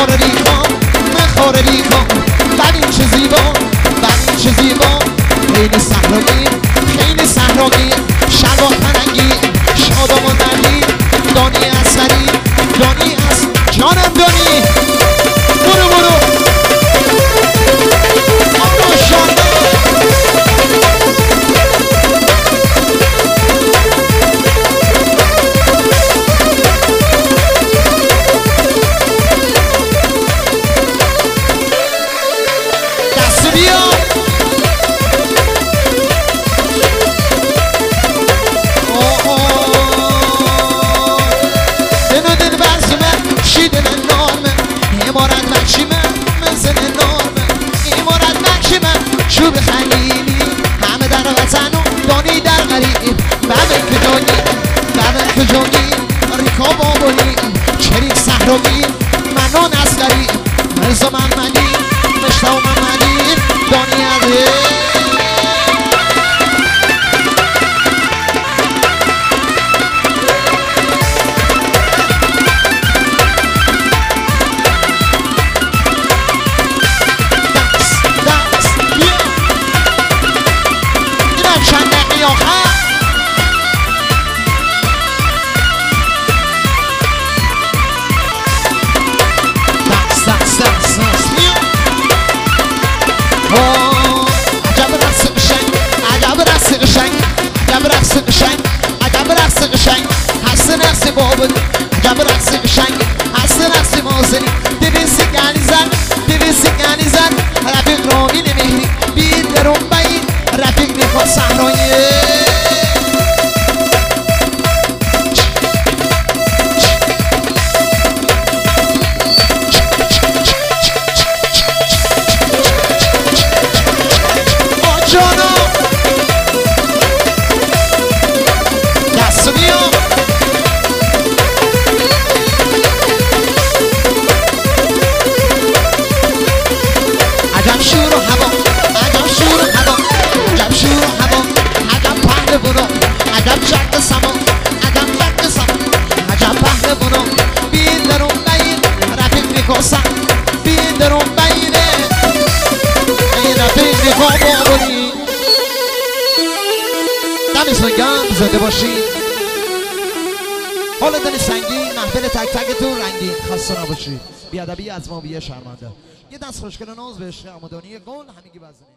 میخوره بیخوام میخوره بیخوام ببین چه زیبا ببین چه زیبا خیلی صحراگی خیلی صحراگی شبا پرنگی شادام و دردی دانی اثری دانی از جانم دانی برو برو چوب خلیلی همه در وطن و دانی در غریب ببین که دانی ببین که دانی ریکا بابایی چریک صحراگی منان اصغری مرزا محمدی مشتاق محمدی دانی علی عجب رقص قشنگ هست رقص مازنی دویسی گنی زن دویسی گنی زن رفیق رامی نمیری بید درون بایید رفیق نخواد صحرایی دمتون زنده باشید حالا دل سنگین محفل تک تکتون رنگین خسته نباشید بیادبی از ما بیه شرمنده یه دست خوشگل ناز به عشق عمودانی گل همگی بزنید